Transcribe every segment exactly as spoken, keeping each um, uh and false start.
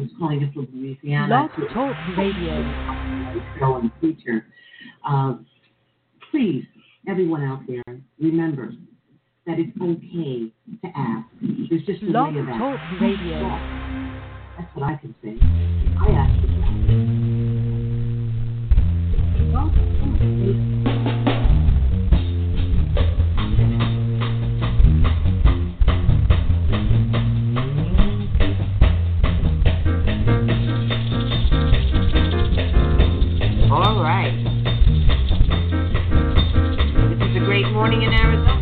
who's calling us from Louisiana. Blog Talk Radio. Show and feature. Uh, please, everyone out there, remember that it's okay to ask. There's just a Blog way of asking. Talk Radio. That's what I can say. I ask for that. Well, all right. This is a great morning in Arizona.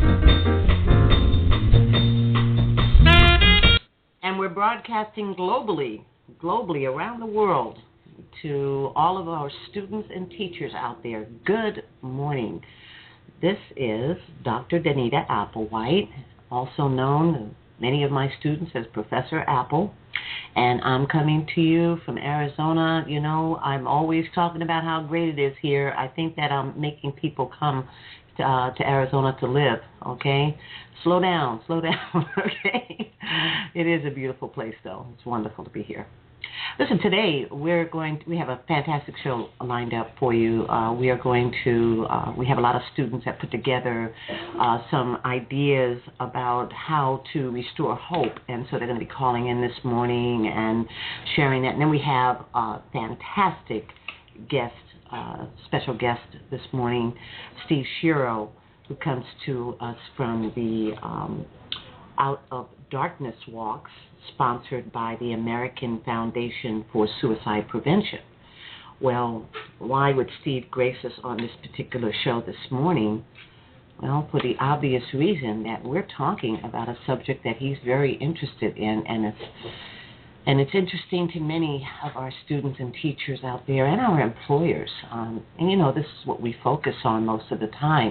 And we're broadcasting globally, globally around the world to all of our students and teachers out there. Good morning. This is Doctor Danita Applewhite, also known to many of my students as Professor Apple. And I'm coming to you from Arizona. You know, I'm always talking about how great it is here. I think that I'm making people come to, uh, to Arizona to live, okay? Slow down, slow down, okay? It is a beautiful place, though. It's wonderful to be here. Listen, today we're going to, we have a fantastic show lined up for you. Uh, we are going to, uh, we have a lot of students that put together uh, some ideas about how to restore hope, and so they're going to be calling in this morning and sharing that. And then we have a fantastic guest, uh, special guest this morning, Steve Shiro, who comes to us from the um, Out of Darkness Walks, sponsored by the American Foundation for Suicide Prevention. Well, why would Steve grace us on this particular show this morning? Well, for the obvious reason that we're talking about a subject that he's very interested in, and it's and it's interesting to many of our students and teachers out there and our employers. Um, and, you know, this is what we focus on most of the time.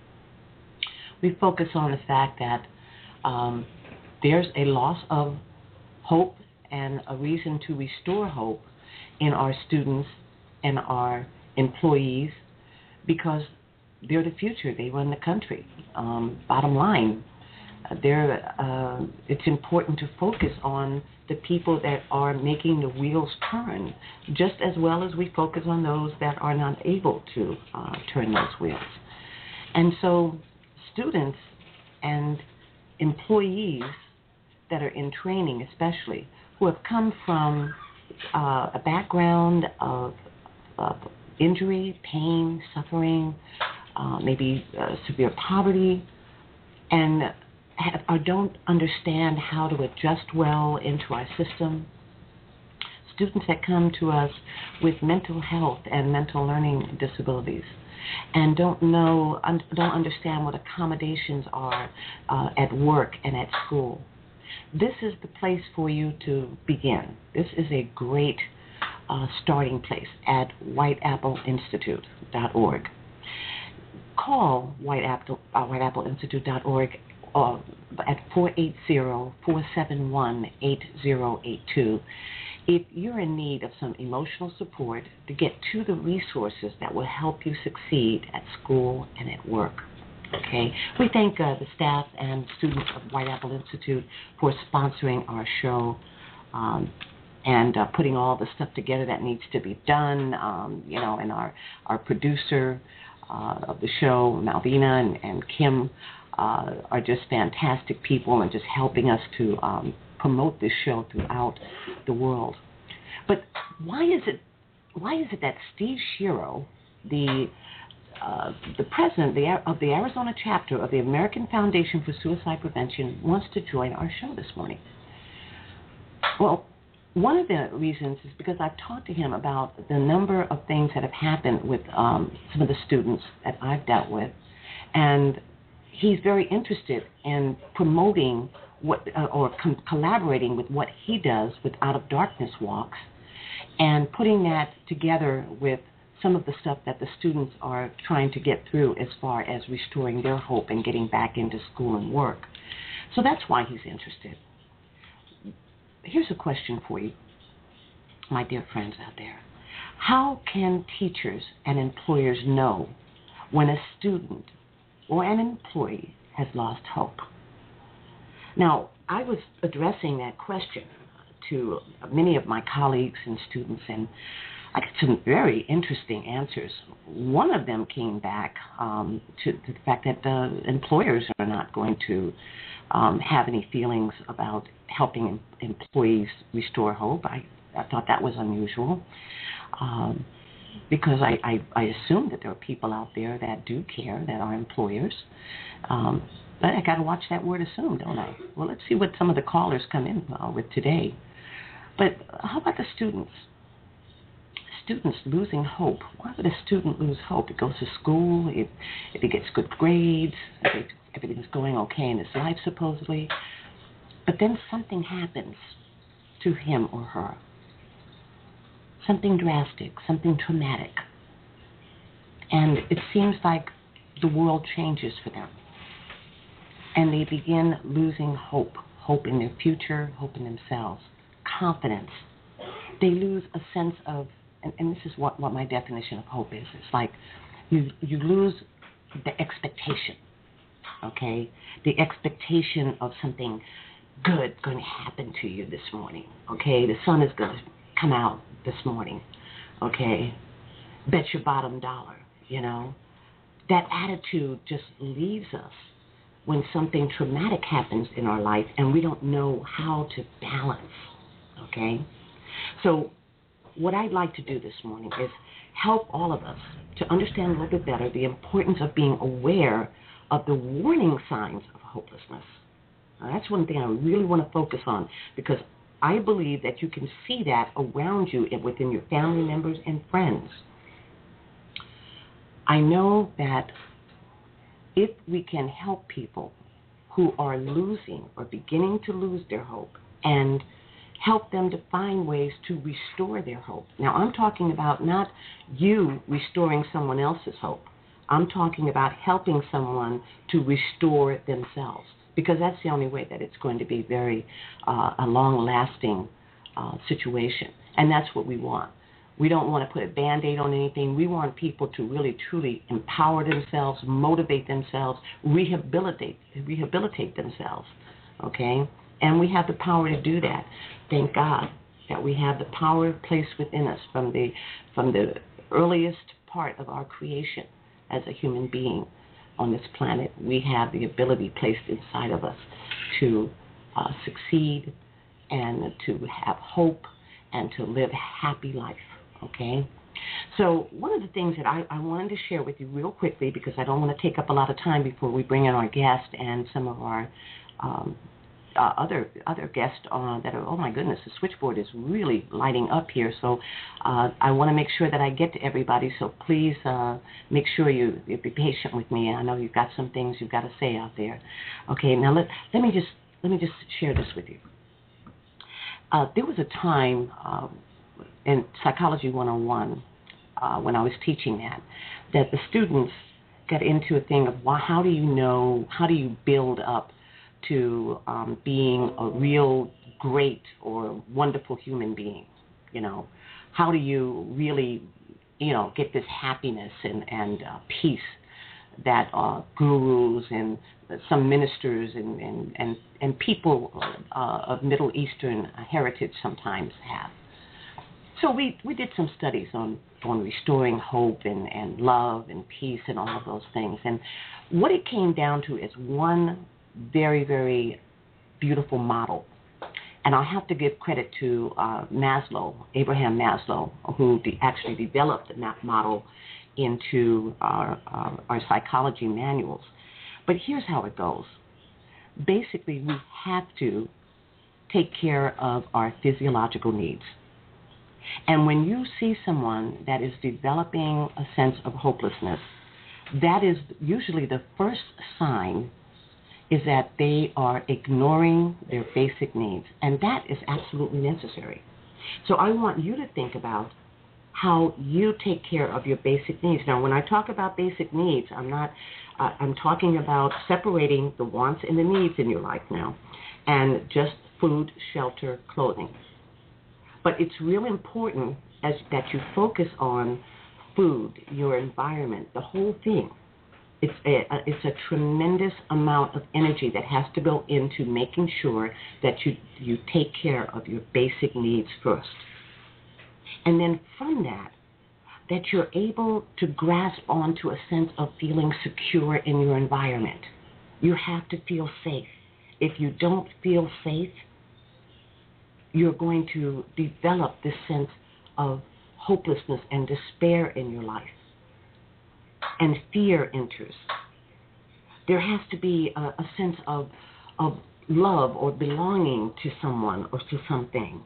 We focus on the fact that um, there's a loss of hope and a reason to restore hope in our students and our employees, because they're the future. They run the country. Um, bottom line, uh, they're, uh, it's important to focus on the people that are making the wheels turn, just as well as we focus on those that are not able to uh, turn those wheels. And so students and employees that are in training, especially, who have come from uh, a background of, of injury, pain, suffering, uh, maybe uh, severe poverty, and have, or don't understand how to adjust well into our system. Students that come to us with mental health and mental learning disabilities, and don't know, un- don't understand what accommodations are uh, at work and at school. This is the place for you to begin. This is a great uh, starting place at white apple institute dot org. Call White Apple, uh, white apple institute dot org uh, at four eight zero, four seven one, eight zero eight two. If you're in need of some emotional support to get to the resources that will help you succeed at school and at work. Okay, we thank uh, the staff and students of White Apple Institute for sponsoring our show um, and uh, putting all the stuff together that needs to be done. Um, you know, and our our producer uh, of the show, Malvina and, and Kim, uh, are just fantastic people and just helping us to um, promote this show throughout the world. But why is it why is it that Steve Shiro, the Uh, the president the, of the Arizona chapter of the American Foundation for Suicide Prevention, wants to join our show this morning? Well, one of the reasons is because I've talked to him about the number of things that have happened with um, some of the students that I've dealt with, and he's very interested in promoting what uh, or com- collaborating with what he does with Out of Darkness Walks, and putting that together with some of the stuff that the students are trying to get through as far as restoring their hope and getting back into school and work. So that's why he's interested. Here's a question for you, my dear friends out there. How can teachers and employers know when a student or an employee has lost hope? Now, I was addressing that question to many of my colleagues and students, and I got some very interesting answers. One of them came back um, to, to the fact that the employers are not going to um, have any feelings about helping em- employees restore hope. I, I thought that was unusual um, because I, I, I assume that there are people out there that do care, that are employers. Um, but I got to watch that word assume, don't I? Well, let's see what some of the callers come in uh, with today. But how about the students? Students losing hope. Why would a student lose hope? He goes to school, if, if he gets good grades, if everything's going okay in his life supposedly, but then something happens to him or her. Something drastic, something traumatic. And it seems like the world changes for them. And they begin losing hope, hope in their future, hope in themselves, confidence. They lose a sense of, and, and this is what, what my definition of hope is. It's like you you lose the expectation, okay? The expectation of something good going to happen to you this morning, okay? The sun is going to come out this morning, okay? Bet your bottom dollar, you know? That attitude just leaves us when something traumatic happens in our life and we don't know how to balance, okay? So what I'd like to do this morning is help all of us to understand a little bit better the importance of being aware of the warning signs of hopelessness. Now, that's one thing I really want to focus on, because I believe that you can see that around you and within your family members and friends. I know that if we can help people who are losing or beginning to lose their hope and help them to find ways to restore their hope. Now, I'm talking about not you restoring someone else's hope. I'm talking about helping someone to restore themselves, because that's the only way that it's going to be very uh, a long-lasting uh, situation, and that's what we want. We don't want to put a Band-Aid on anything. We want people to really, truly empower themselves, motivate themselves, rehabilitate, rehabilitate themselves, okay? And we have the power to do that. Thank God that we have the power placed within us from the from the earliest part of our creation as a human being on this planet. We have the ability placed inside of us to uh, succeed and to have hope and to live a happy life, okay? So one of the things that I, I wanted to share with you real quickly, because I don't want to take up a lot of time before we bring in our guest and some of our um, Uh, other other guests uh, that are, oh my goodness, the switchboard is really lighting up here. So uh, I want to make sure that I get to everybody. So please uh, make sure you, you be patient with me. I know you've got some things you've got to say out there. Okay, now let let me just let me just share this with you. Uh, there was a time uh, in Psychology one oh one uh, when I was teaching that that the students got into a thing of, well, how do you know, how do you build up to um, being a real great or wonderful human being? You know, how do you really, you know, get this happiness and, and uh, peace that uh, gurus and some ministers and, and, and, and people uh, of Middle Eastern heritage sometimes have? So we, we did some studies on, on restoring hope and, and love and peace and all of those things. And what it came down to is one very, very beautiful model. And I have to give credit to uh, Maslow, Abraham Maslow, who de- actually developed that model into our, our, our psychology manuals. But here's how it goes. Basically, we have to take care of our physiological needs. And when you see someone that is developing a sense of hopelessness, that is usually the first sign is that they are ignoring their basic needs, and that is absolutely necessary. So I want you to think about how you take care of your basic needs. Now, when I talk about basic needs, I'm not, uh, I'm talking about separating the wants and the needs in your life now, and just food, shelter, clothing. But it's real important as that you focus on food, your environment, the whole thing. It's a, it's a tremendous amount of energy that has to go into making sure that you, you take care of your basic needs first. And then from that, that you're able to grasp onto a sense of feeling secure in your environment. You have to feel safe. If you don't feel safe, you're going to develop this sense of hopelessness and despair in your life. And fear enters. There has to be a, a sense of, of love or belonging to someone or to something.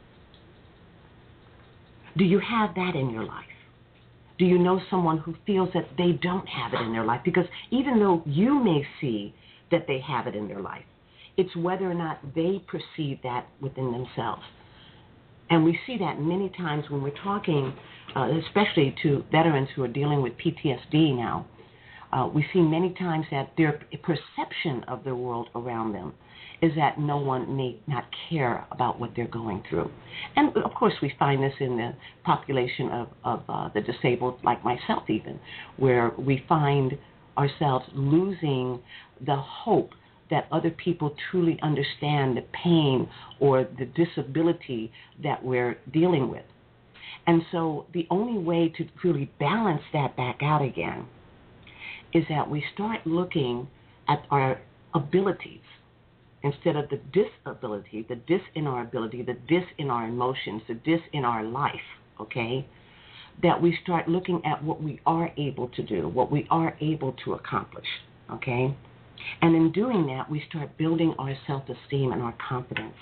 Do you have that in your life? Do you know someone who feels that they don't have it in their life? Because even though you may see that they have it in their life, it's whether or not they perceive that within themselves. And we see that many times when we're talking, uh, especially to veterans who are dealing with P T S D now. Uh, we see many times that their perception of the world around them is that no one may not care about what they're going through. And, of course, we find this in the population of, of uh, the disabled, like myself even, where we find ourselves losing the hope that other people truly understand the pain or the disability that we're dealing with. And so the only way to really balance that back out again is that we start looking at our abilities instead of the disability, the dis in our ability, the dis in our emotions, the dis in our life, okay? That we start looking at what we are able to do, what we are able to accomplish, okay? And in doing that, we start building our self-esteem and our confidence.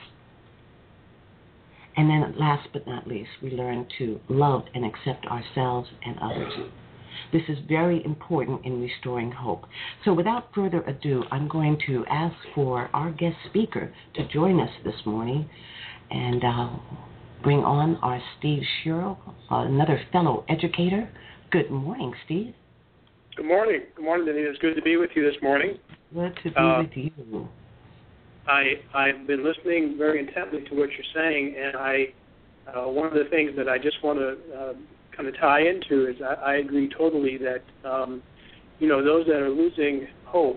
And then last but not least, we learn to love and accept ourselves and others. This is very important in restoring hope. So without further ado, I'm going to ask for our guest speaker to join us this morning and uh, bring on our Steve Shiro, uh, another fellow educator. Good morning, Steve. Good morning. Good morning, Denise. It's good to be with you this morning. Good to be uh, with you. I, I've been listening very intently to what you're saying, and I uh, one of the things that I just want to uh, kind of tie into is I, I agree totally that, um, you know, those that are losing hope,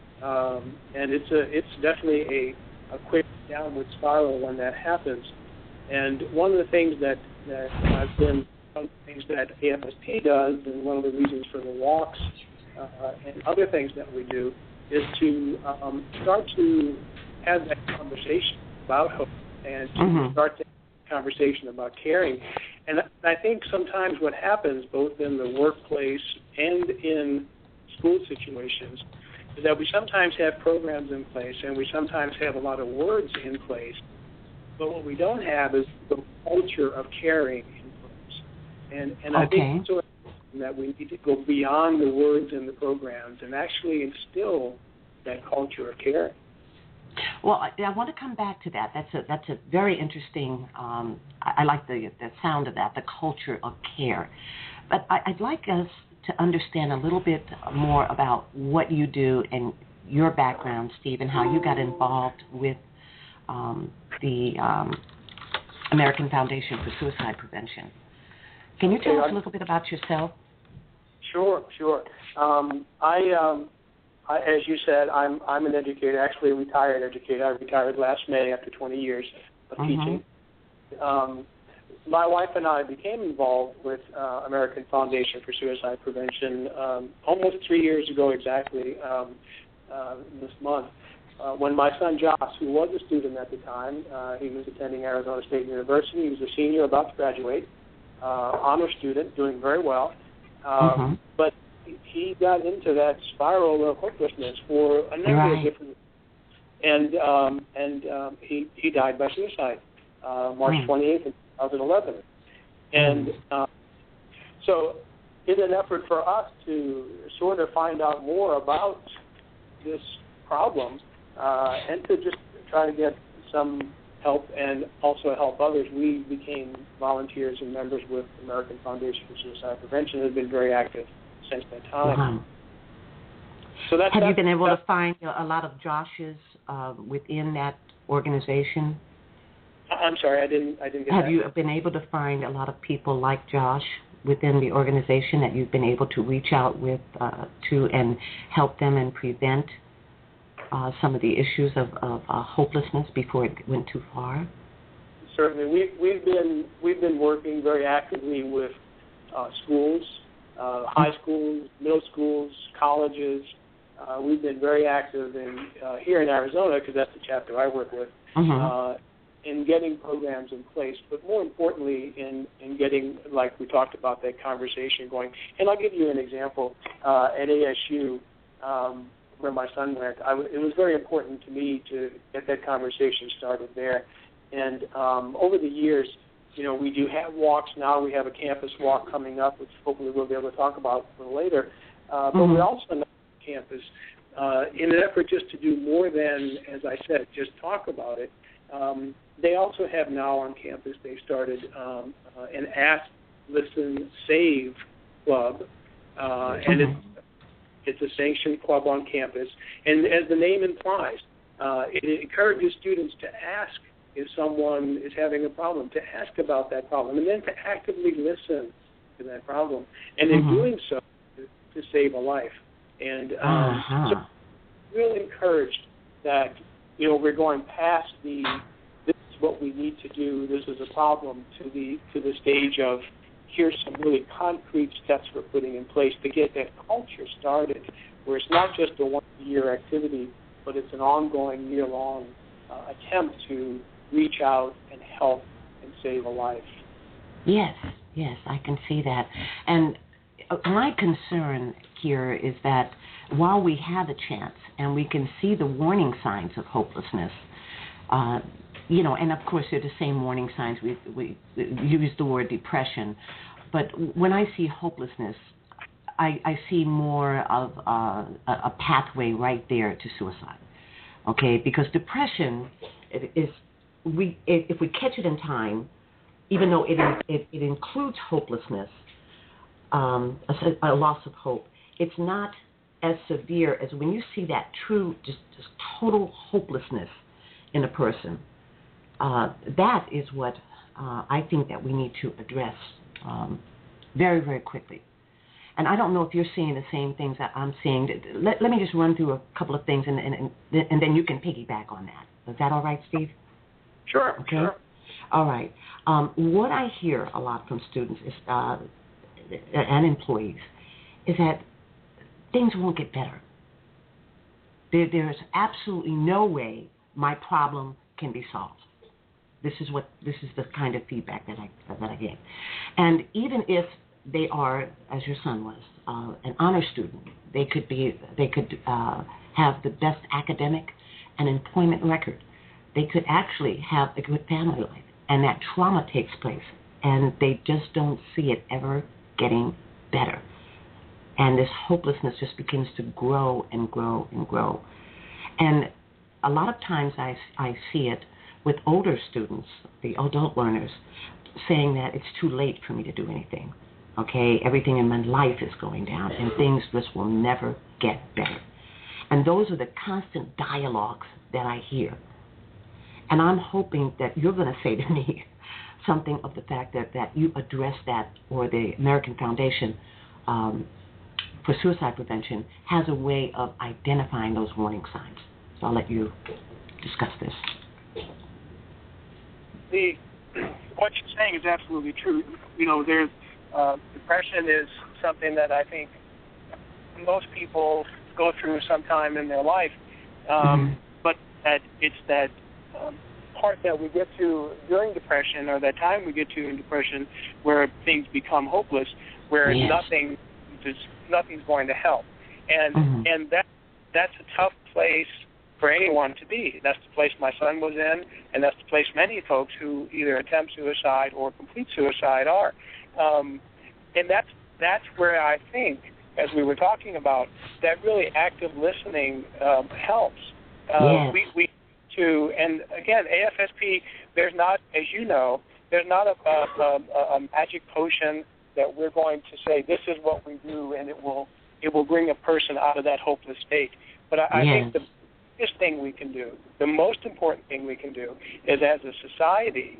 um, and it's a it's definitely a, a quick downward spiral when that happens. And one of the things that, that has been one of the things that A F S P does, and one of the reasons for the walks uh, and other things that we do, is to um, start to have that conversation about hope and to mm-hmm. start to have a conversation about caring. And I think sometimes what happens, both in the workplace and in school situations, is that we sometimes have programs in place and we sometimes have a lot of words in place, but what we don't have is the culture of caring in place. And, and okay. I think it's so important that we need to go beyond the words in the programs and actually instill that culture of caring. Well, I, I want to come back to that. That's a that's a very interesting. Um, I, I like the the sound of that, the culture of care. But I, I'd like us to understand a little bit more about what you do and your background, Steve, and how you got involved with um, the um, American Foundation for Suicide Prevention. Can you tell okay, us a little bit about yourself? Sure, sure. Um, I. Um, I, as you said, I'm I'm an educator, actually a retired educator. I retired last May after twenty years of mm-hmm. teaching. Um, my wife and I became involved with uh, American Foundation for Suicide Prevention um, almost three years ago exactly um, uh, this month, uh, when my son Josh, who was a student at the time, uh, he was attending Arizona State University. He was a senior about to graduate, uh, honor student, doing very well. Um, mm-hmm. But he got into that spiral of hopelessness for a number right. of different, and um, and um, he he died by suicide, uh, March twenty-eighth, two thousand eleven, and uh, so in an effort for us to sort of find out more about this problem uh, and to just try to get some help and also help others, we became volunteers and members with American Foundation for Suicide Prevention and have been very active since that time. Wow. So that's, have that's, you been able to that's, find a lot of Joshes uh, within that organization? I'm sorry, I didn't I didn't get have that. Have you been able to find a lot of people like Josh within the organization that you've been able to reach out with uh, to and help them and prevent uh, some of the issues of, of uh, hopelessness before it went too far? Certainly, we, we've been we've been working very actively with uh, schools, uh, high schools, middle schools, colleges. Uh, we've been very active in uh, here in Arizona, because that's the chapter I work with, mm-hmm. uh, in getting programs in place. But more importantly, in in getting, like we talked about, that conversation going. And I'll give you an example. Uh, at A S U, um, where my son went, I w- it was very important to me to get that conversation started there. And um, over the years, you know, we do have walks now. We have a campus walk coming up, which hopefully we'll be able to talk about a little later. Uh, but mm-hmm. we also know campus uh, in an effort just to do more than, as I said, just talk about it. Um, they also have now on campus, they started um, uh, an Ask, Listen, Save club, uh, mm-hmm. and it's, it's a sanctioned club on campus. And as the name implies, uh, it encourages students to ask if someone is having a problem, to ask about that problem, and then to actively listen to that problem, and in mm-hmm. doing so, to, to save a life. And um, uh-huh. so really encouraged that, you know, we're going past the, this is what we need to do, this is a problem, to the to the stage of, here's some really concrete steps we're putting in place to get that culture started, where it's not just a one-year activity, but it's an ongoing, year-long uh, attempt to reach out and help and save a life. Yes, yes, I can see that. And my concern here is that while we have a chance and we can see the warning signs of hopelessness, uh, you know, and of course they're the same warning signs. We, we, we use the word depression, but when I see hopelessness, I, I see more of uh, a pathway right there to suicide, okay? Because depression is, we if we catch it in time, even though it it, it includes hopelessness, um, a, a loss of hope, it's not as severe as when you see that true, just, just total hopelessness in a person. Uh, that is what uh, I think that we need to address um, very, very quickly. And I don't know if you're seeing the same things that I'm seeing. Let, let me just run through a couple of things, and, and, and, and then you can piggyback on that. Is that all right, Steve? Sure, okay. Sure. All right. Um, what I hear a lot from students is, uh, and employees is that things won't get better. There, there is absolutely no way my problem can be solved. This is what this is the kind of feedback that I that I get. And even if they are, as your son was, uh, an honor student, they could be they could uh, have the best academic and employment record. They could actually have a good family life, and that trauma takes place, and they just don't see it ever getting better. And this hopelessness just begins to grow and grow and grow. And a lot of times I, I see it with older students, the adult learners, saying that it's too late for me to do anything. Okay, everything in my life is going down, and things just will never get better. And those are the constant dialogues that I hear. And I'm hoping that you're going to say to me something of the fact that, that you address that, or the American Foundation um, for Suicide Prevention has a way of identifying those warning signs. So I'll let you discuss this. The what you're saying is absolutely true. You know, there's uh, depression is something that I think most people go through sometime in their life, um, mm-hmm. but that it's that um, part that we get to during depression, or that time we get to in depression, where things become hopeless, where yes. nothing is nothing's going to help, and mm-hmm. and that that's a tough place for anyone to be. That's the place my son was in, and that's the place many folks who either attempt suicide or complete suicide are. Um, and that's that's where I think, as we were talking about, that really active listening um, helps. Uh, yes. We we to and again, A F S P. There's not, as you know, there's not a, a, a, a magic potion that we're going to say this is what we do and it will it will bring a person out of that hopeless state. But I, I yes. think the biggest thing we can do, the most important thing we can do, is as a society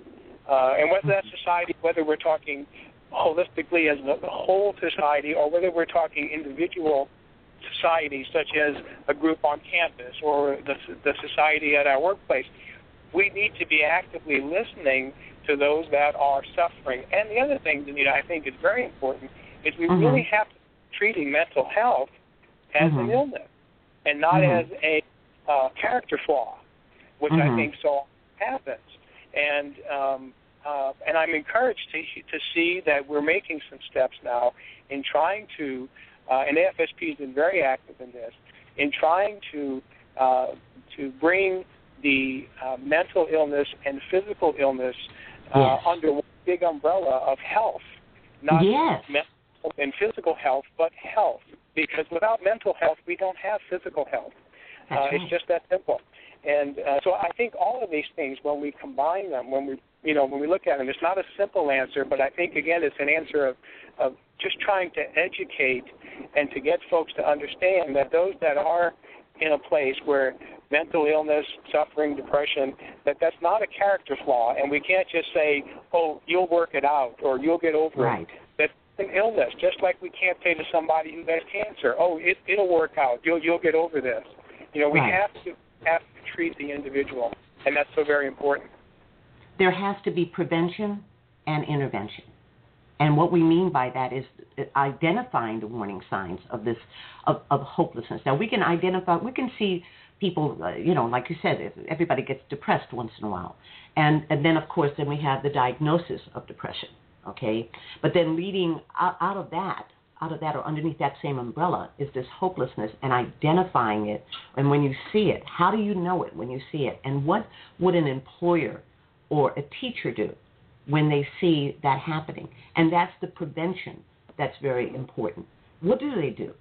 Uh, and whether that's society, whether we're talking holistically as the, the whole society, or whether we're talking individual societies, such as a group on campus or the, the society at our workplace, we need to be actively listening to those that are suffering. And the other thing, Danita, I think is very important, is we mm-hmm. really have to be treating mental health as mm-hmm. an illness and not mm-hmm. as a uh, character flaw, which mm-hmm. I think so happens. And um, uh, and I'm encouraged to to see that we're making some steps now in trying to, uh, and A F S P has been very active in this, in trying to uh, to bring the uh, mental illness and physical illness uh, yes. under one big umbrella of health, not yes. mental and physical health, but health. Because without mental health, we don't have physical health. Uh, right. It's just that simple. And uh, so I think all of these things, when we combine them, when we, you know, when we look at them, it's not a simple answer, but I think, again, it's an answer of, of just trying to educate and to get folks to understand that those that are in a place where mental illness, suffering, depression, that that's not a character flaw, and we can't just say, oh, you'll work it out or you'll get over right. it. That's an illness, just like we can't say to somebody who has cancer, oh, it, it'll work out, you'll you'll get over this. You know, we right. have to have to treat the individual, and that's so very important. There has to be prevention and intervention. And what we mean by that is identifying the warning signs of this, of, of hopelessness. Now, we can identify, we can see people, uh, you know, like you said, everybody gets depressed once in a while. And, and then, of course, then we have the diagnosis of depression, okay? But then leading out, out of that, out of that or underneath that same umbrella is this hopelessness and identifying it. And when you see it, how do you know it when you see it? And what would an employer or a teacher do when they see that happening? And that's the prevention that's very important. What do they do?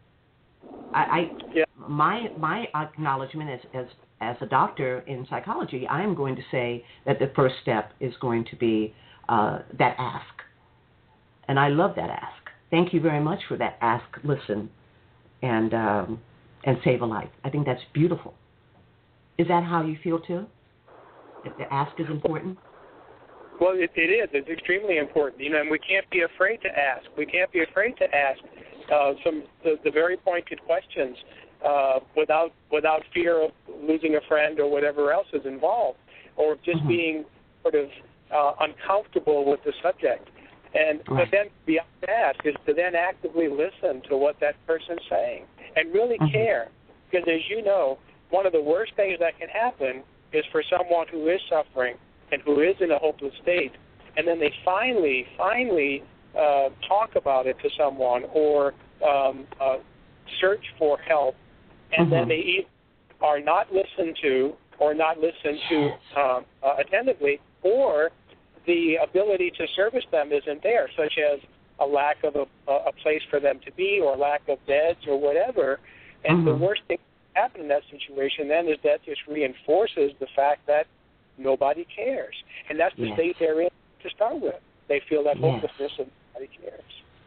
I, I yeah. my my acknowledgement as, as as a doctor in psychology, I am going to say that the first step is going to be uh, that ask. And I love that ask. Thank you very much for that ask, listen, and um, and save a life. I think that's beautiful. Is that how you feel too? That the ask is important? Well, it, it is. It's extremely important. You know, and we can't be afraid to ask. We can't be afraid to ask uh, some the, the very pointed questions uh, without without fear of losing a friend or whatever else is involved, or just mm-hmm. being sort of uh, uncomfortable with the subject. And right. but then beyond that is to then actively listen to what that person's saying and really mm-hmm. care. Because as you know, one of the worst things that can happen is for someone who is suffering and who is in a hopeless state, and then they finally, finally uh, talk about it to someone or um, uh, search for help, and mm-hmm. then they either are not listened to or not listened to um, uh, attentively, or the ability to service them isn't there, such as a lack of a, a place for them to be or lack of beds or whatever. And mm-hmm. the worst thing that happens in that situation then is that just reinforces the fact that nobody cares. And that's the yes. state they're in to start with. They feel that yes. hopelessness and nobody cares.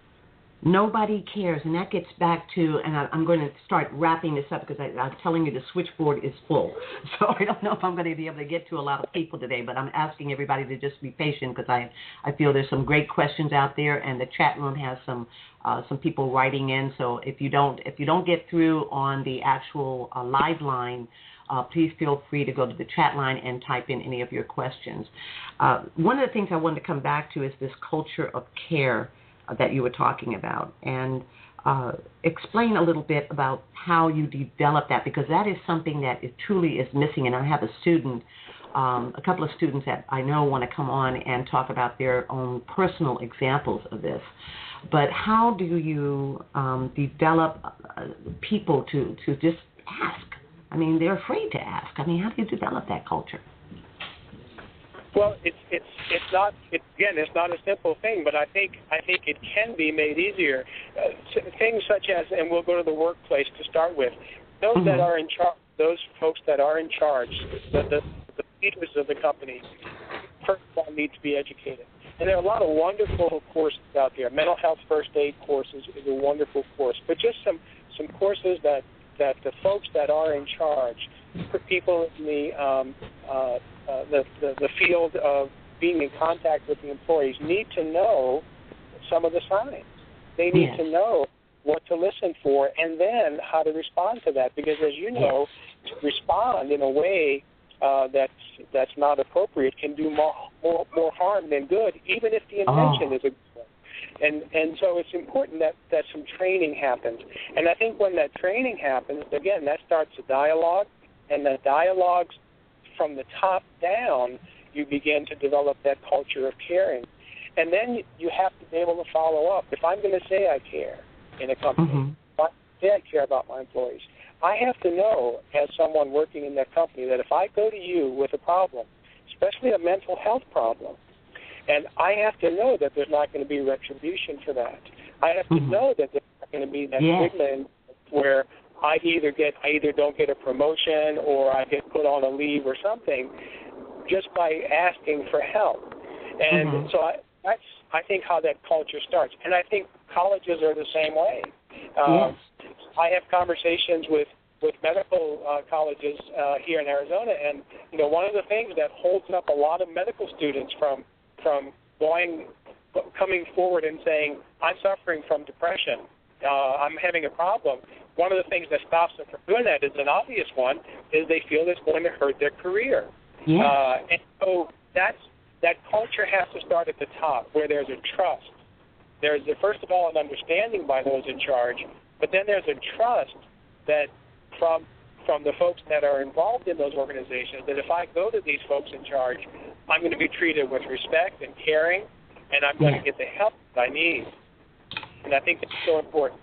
Nobody cares, and that gets back to, and I, I'm going to start wrapping this up because I, I'm telling you the switchboard is full. So I don't know if I'm going to be able to get to a lot of people today, but I'm asking everybody to just be patient because I, I feel there's some great questions out there, and the chat room has some uh, some people writing in. So if you don't if you don't get through on the actual uh, live line, Uh, please feel free to go to the chat line and type in any of your questions. Uh, one of the things I wanted to come back to is this culture of care uh, that you were talking about, and uh, explain a little bit about how you develop that, because that is something that is, truly is missing. And I have a student, um, a couple of students that I know want to come on and talk about their own personal examples of this. But how do you um, develop uh, people to, to just ask? I mean, they're afraid to ask. I mean, how do you develop that culture? Well, it's it's it's not. It, again, it's not a simple thing, but I think I think it can be made easier. Uh, things such as, and we'll go to the workplace to start with. Those mm-hmm. that are in charge, those folks that are in charge, the, the the leaders of the company, first of all, need to be educated. And there are a lot of wonderful courses out there. Mental health first aid courses is a wonderful course, but just some some courses that. that the folks that are in charge, for people in the, um, uh, uh, the, the the field of being in contact with the employees need to know some of the signs. They need yes. to know what to listen for and then how to respond to that. Because, as you know, yes. to respond in a way uh, that's that's not appropriate can do more, more more harm than good, even if the intention oh. is a good one. And and so it's important that, that some training happens. And I think when that training happens, again, that starts a dialogue, and the dialogues from the top down, you begin to develop that culture of caring. And then you have to be able to follow up. If I'm going to say I care in a company, mm-hmm. if I say I care about my employees, I have to know as someone working in that company that if I go to you with a problem, especially a mental health problem, and I have to know that there's not going to be retribution for that. I have to mm-hmm. know that there's not going to be that yes. stigma in where I either get I either don't get a promotion or I get put on a leave or something just by asking for help. And mm-hmm. so I, that's I think how that culture starts. And I think colleges are the same way. Uh, yes. I have conversations with with medical uh, colleges uh, here in Arizona, and you know one of the things that holds up a lot of medical students from from going, coming forward and saying, I'm suffering from depression, uh, I'm having a problem. One of the things that stops them from doing that is an obvious one, is they feel it's going to hurt their career. Yes. Uh, and so that's, that culture has to start at the top, where there's a trust. There's, a, first of all, an understanding by those in charge, but then there's a trust that from from the folks that are involved in those organizations, that if I go to these folks in charge, I'm going to be treated with respect and caring, and I'm going yes. to get the help that I need. And I think that's so important.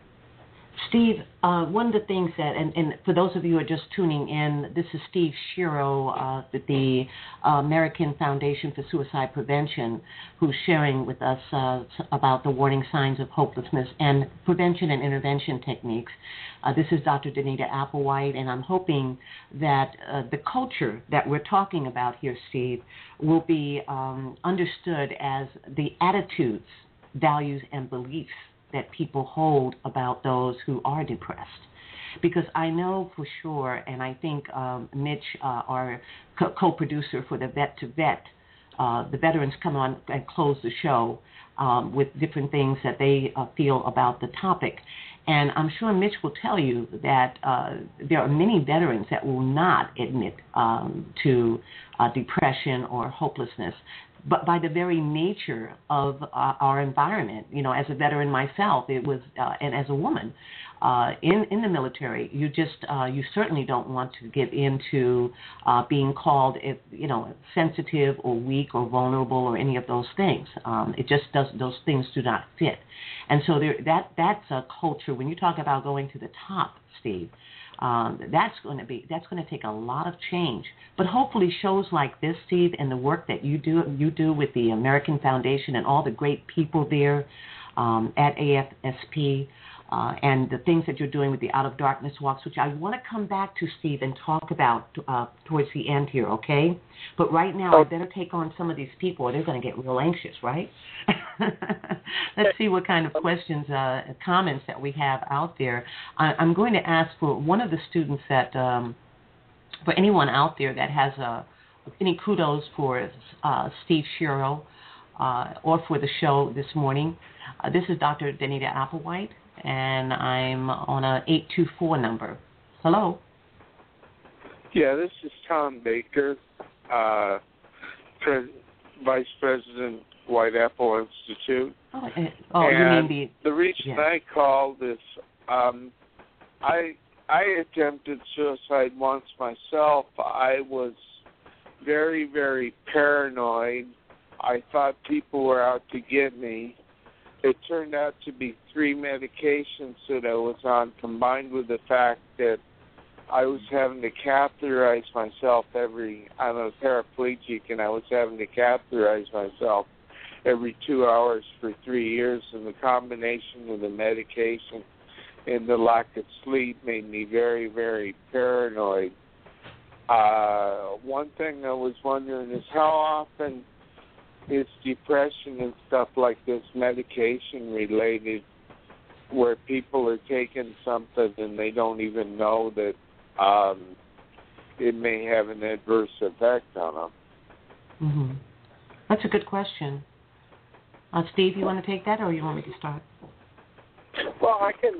Steve, uh, one of the things that, and, and for those of you who are just tuning in, this is Steve Shiro, uh, with the uh, American Foundation for Suicide Prevention, who's sharing with us uh, about the warning signs of hopelessness and prevention and intervention techniques. Uh, this is Doctor Danita Applewhite, and I'm hoping that uh, the culture that we're talking about here, Steve, will be um, understood as the attitudes, values, and beliefs that people hold about those who are depressed. Because I know for sure, and I think um, Mitch, uh, our co- co-producer for the Vet to Vet, uh, the veterans come on and close the show um, with different things that they uh, feel about the topic. And I'm sure Mitch will tell you that uh, there are many veterans that will not admit um, to uh, depression or hopelessness. But by the very nature of uh, our environment, you know, as a veteran myself, it was, uh, and as a woman uh, in in the military, you just uh, you certainly don't want to get into uh, being called, if, you know, sensitive or weak or vulnerable or any of those things. Um, it just does; those things do not fit. And so there, that that's a culture. When you talk about going to the top, Steve, Um, that's going to be that's going to take a lot of change. But hopefully, shows like this, Steve, and the work that you do you do with the American Foundation and all the great people there um, at A F S P, uh, and the things that you're doing with the Out of Darkness walks, which I want to come back to, Steve, and talk about uh, towards the end here, okay? But right now, I better take on some of these people, or they're going to get real anxious, right? Let's see what kind of questions, uh, comments that we have out there. I, I'm going to ask for one of the students that, um, for anyone out there that has uh, any kudos for uh, Steve Shiro uh, or for the show this morning. Uh, this is Doctor Danita Applewhite, and I'm on a eight two four number. Hello. Yeah, this is Tom Baker, uh, Pre- Vice President, White Apple Institute. Oh, uh, oh and you mean the... the reason yeah. I called is um, I I attempted suicide once myself. I was very, very paranoid. I thought people were out to get me. It turned out to be three medications that I was on, combined with the fact that I was having to catheterize myself every, I'm a paraplegic, and I was having to catheterize myself every two hours for three years, and the combination of the medication and the lack of sleep made me very, very paranoid. Uh, one thing I was wondering is how often is depression and stuff like this medication related, where people are taking something and they don't even know that um, it may have an adverse effect on them? Mm-hmm. That's a good question. Uh, Steve, you want to take that, or you want me to start? Well, I can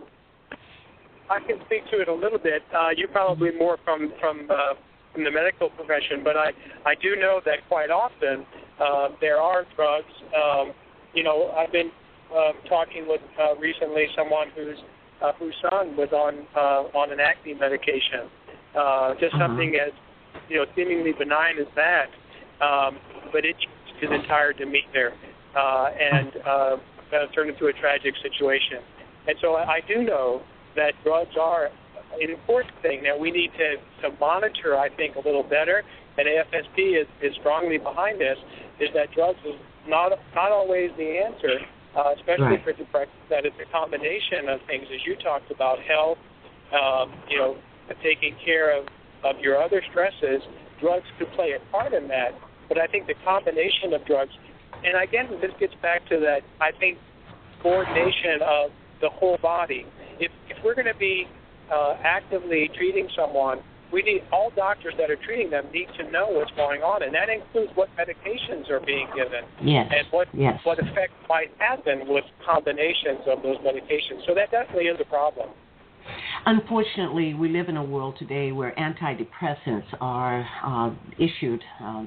I can speak to it a little bit. Uh, you probably more from from uh, from the medical profession, but I, I do know that quite often uh, there are drugs. Um, you know, I've been uh, talking with uh, recently someone whose uh, whose son was on uh, on an acne medication. Uh, just uh-huh. something as you know seemingly benign as that, um, but it changed his entire demeanor uh, and uh, turned into a tragic situation. And so I do know that drugs are an important thing that we need to, to monitor, I think, a little better. And A F S P is, is strongly behind this, is that drugs is not not always the answer, uh, especially right. for depression, that it's a combination of things, as you talked about, health, um, you know, taking care of, of your other stresses. Drugs could play a part in that. But I think the combination of drugs, and again, this gets back to that, I think, coordination of the whole body. If, if we're going to be uh, actively treating someone, we need all doctors that are treating them need to know what's going on, and that includes what medications are being given yes. and what yes. what effect might happen with combinations of those medications. So that definitely is a problem. Unfortunately, we live in a world today where antidepressants are uh, issued um,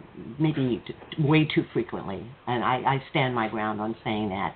maybe t- way too frequently, and I, I stand my ground on saying that.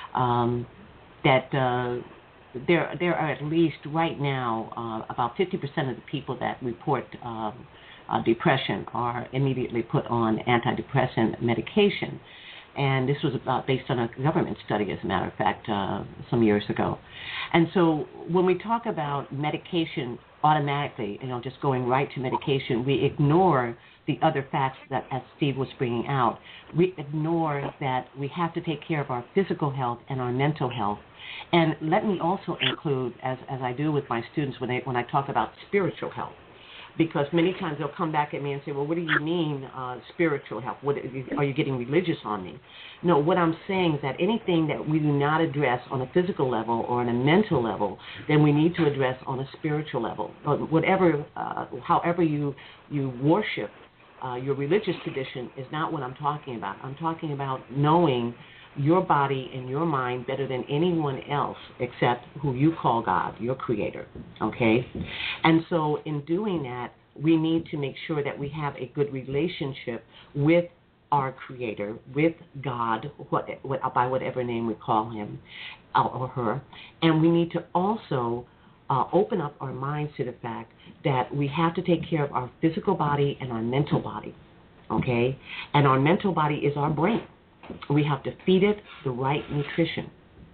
Um, that uh, there there are at least right now uh, about fifty percent of the people that report um, uh, depression are immediately put on antidepressant medication. And this was about based on a government study, as a matter of fact, uh, some years ago. And so when we talk about medication automatically, you know, just going right to medication, we ignore the other facts that, as Steve was bringing out, we ignore that we have to take care of our physical health and our mental health. And let me also include, as, as I do with my students when I, when I talk about spiritual health, because many times they'll come back at me and say, well, what do you mean uh, spiritual health? What, are you getting religious on me? No, what I'm saying is that anything that we do not address on a physical level or on a mental level, then we need to address on a spiritual level. Whatever, uh, however you, you worship uh, your religious tradition is not what I'm talking about. I'm talking about knowing your body and your mind better than anyone else except who you call God, your creator, okay? And so in doing that, we need to make sure that we have a good relationship with our creator, with God, what, what, by whatever name we call him or her. And we need to also uh, open up our minds to the fact that we have to take care of our physical body and our mental body, okay? And our mental body is our brain. We have to feed it the right nutrition.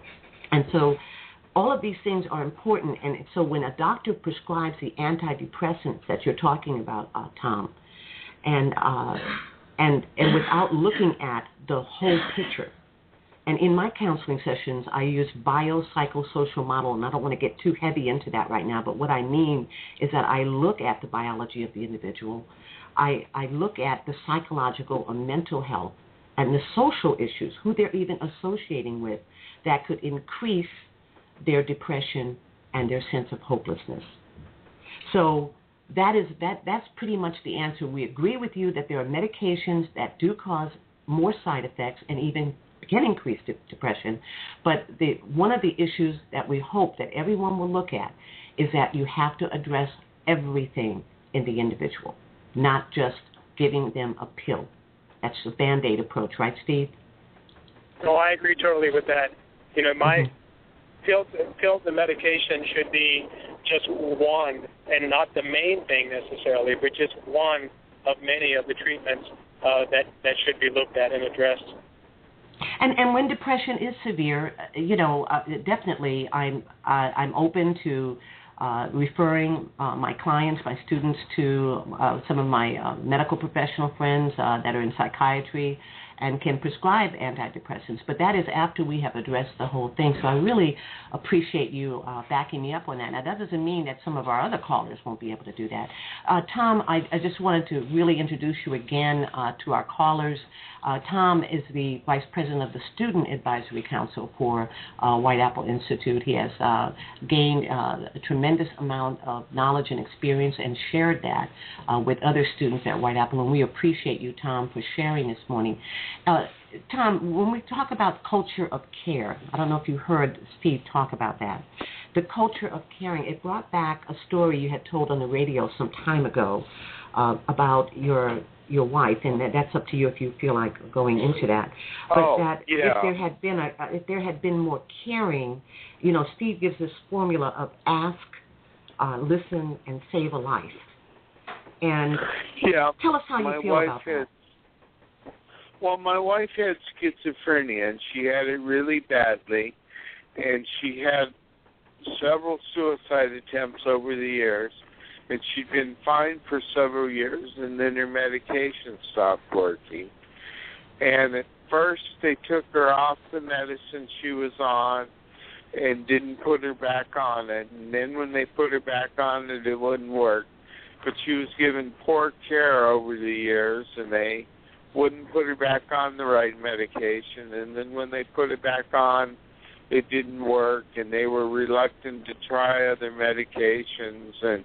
And so all of these things are important. And so when a doctor prescribes the antidepressants that you're talking about, uh, Tom, and, uh, and, and without looking at the whole picture, and in my counseling sessions, I use biopsychosocial model, and I don't want to get too heavy into that right now, but what I mean is that I look at the biology of the individual. I, I look at the psychological or mental health and the social issues, who they're even associating with, that could increase their depression and their sense of hopelessness. So that is that. That's pretty much the answer. We agree with you that there are medications that do cause more side effects and even can increase de- depression. But the, one of the issues that we hope that everyone will look at is that you have to address everything in the individual, not just giving them a pill. That's the Band-Aid approach, right, Steve? No, I agree totally with that. You know, my mm-hmm. pills, pills and medication should be just one, and not the main thing necessarily, but just one of many of the treatments uh, that that should be looked at and addressed. And and when depression is severe, you know, uh, definitely I'm uh, I'm open to uh, referring uh, my clients, my students, to uh, some of my uh, medical professional friends uh, that are in psychiatry and can prescribe antidepressants. But that is after we have addressed the whole thing. So I really appreciate you uh, backing me up on that. Now, that doesn't mean that some of our other callers won't be able to do that. Uh, Tom, I, I just wanted to really introduce you again uh, to our callers. Uh, Tom is the Vice President of the Student Advisory Council for uh, White Apple Institute. He has uh, gained uh, a tremendous amount of knowledge and experience and shared that uh, with other students at White Apple, and we appreciate you, Tom, for sharing this morning. Uh, Tom, when we talk about culture of care, I don't know if you heard Steve talk about that. The culture of caring, it brought back a story you had told on the radio some time ago uh, about your your wife, and that, that's up to you if you feel like going into that. But oh, that yeah. if there had been a if there had been more caring, you know, Steve gives this formula of ask, uh, listen, and save a life. And yeah, tell us how you feel about had, that. Well, my wife had schizophrenia, and she had it really badly, and she had several suicide attempts over the years, and she'd been fine for several years, and then her medication stopped working. And at first, they took her off the medicine she was on and didn't put her back on it. And then when they put her back on it, it wouldn't work. But she was given poor care over the years, and they wouldn't put her back on the right medication. And then when they put it back on, it didn't work, and they were reluctant to try other medications, and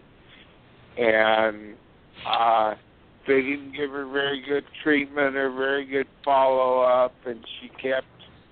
and uh, they didn't give her very good treatment or very good follow-up, and she kept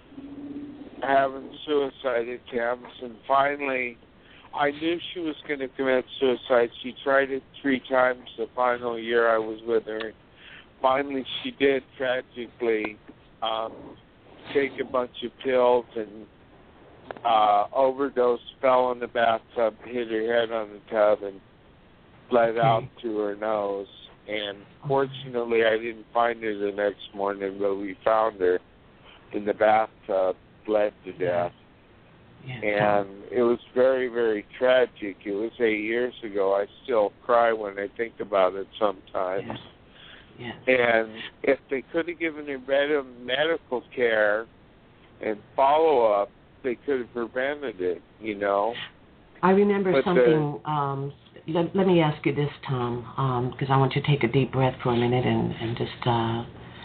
having suicide attempts. And finally, I knew she was going to commit suicide. She tried it three times the final year I was with her. Finally, she did tragically um, take a bunch of pills and uh, overdose, fell in the bathtub, hit her head on the tub, and bled Okay. out to her nose. And fortunately, I didn't find her the next morning, but we found her in the bathtub, bled to death. Yeah. And it was very, very tragic. It was eight years ago. I still cry when I think about it sometimes. Yeah. And if they could have given her better medical care and follow-up, they could have prevented it, you know. I remember But something. Um, let, let me ask you this, Tom, because um, I want you to take a deep breath for a minute and, and just, uh,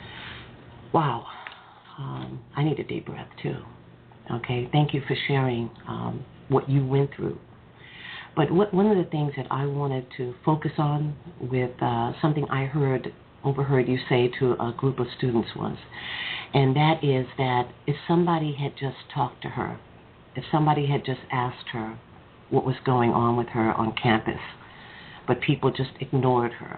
wow, um, I need a deep breath too. Okay, thank you for sharing um, what you went through. But what, one of the things that I wanted to focus on with uh, something I heard, overheard you say to a group of students was, and that is that if somebody had just talked to her, if somebody had just asked her what was going on with her on campus, but people just ignored her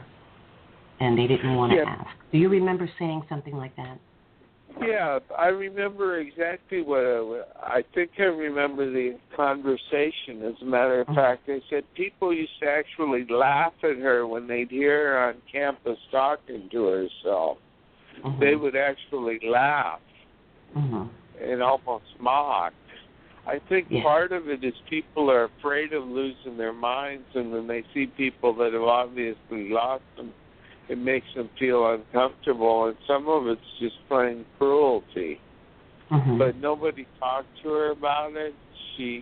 and they didn't want to yeah. ask. Do you remember saying something like that? Yeah, I remember exactly what I, I think I remember the conversation. As a matter of mm-hmm. fact, they said people used to actually laugh at her when they'd hear her on campus talking to herself. Mm-hmm. They would actually laugh mm-hmm. and almost mock. I think yeah. part of it is people are afraid of losing their minds, and when they see people that have obviously lost them, it makes them feel uncomfortable, and some of it's just plain cruelty. Mm-hmm. But nobody talked to her about it. She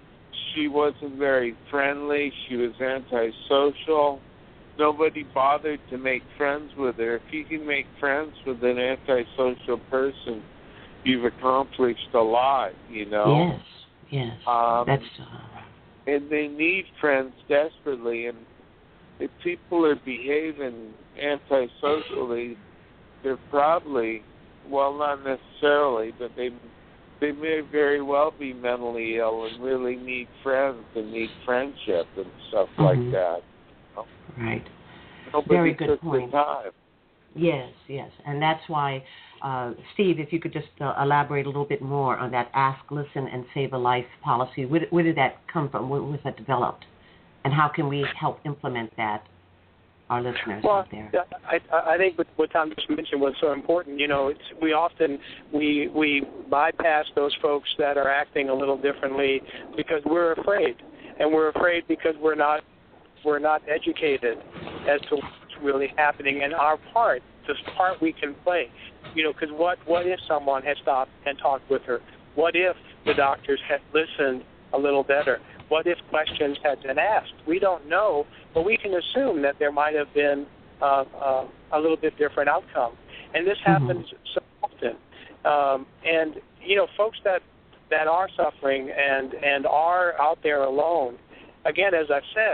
she wasn't very friendly. She was antisocial. Nobody bothered to make friends with her. If you can make friends with an antisocial person, you've accomplished a lot, you know? Yes, yes. Um, That's. Uh... And they need friends desperately, and if people are behaving antisocially, they're probably, well, not necessarily, but they they may very well be mentally ill and really need friends and need friendship and stuff mm-hmm. like that. You know? Right. Nobody very good took point. The time. Yes, yes, and that's why, uh, Steve, if you could just uh, elaborate a little bit more on that ask, listen, and save a life policy. Where, where did that come from? Where was that developed? And how can we help implement that, our listeners well, out there? I, I think what Tom just mentioned was so important. You know, it's, we often we we bypass those folks that are acting a little differently because we're afraid, and we're afraid because we're not we're not educated as to what's really happening and our part, the part we can play. You know, because what what if someone had stopped and talked with her? What if the doctors had listened a little better? What if questions had been asked? We don't know, but we can assume that there might have been uh, uh, a little bit different outcome. And this happens mm-hmm. so often. Um, and, you know, folks that, that are suffering and, and are out there alone, again, as I've said,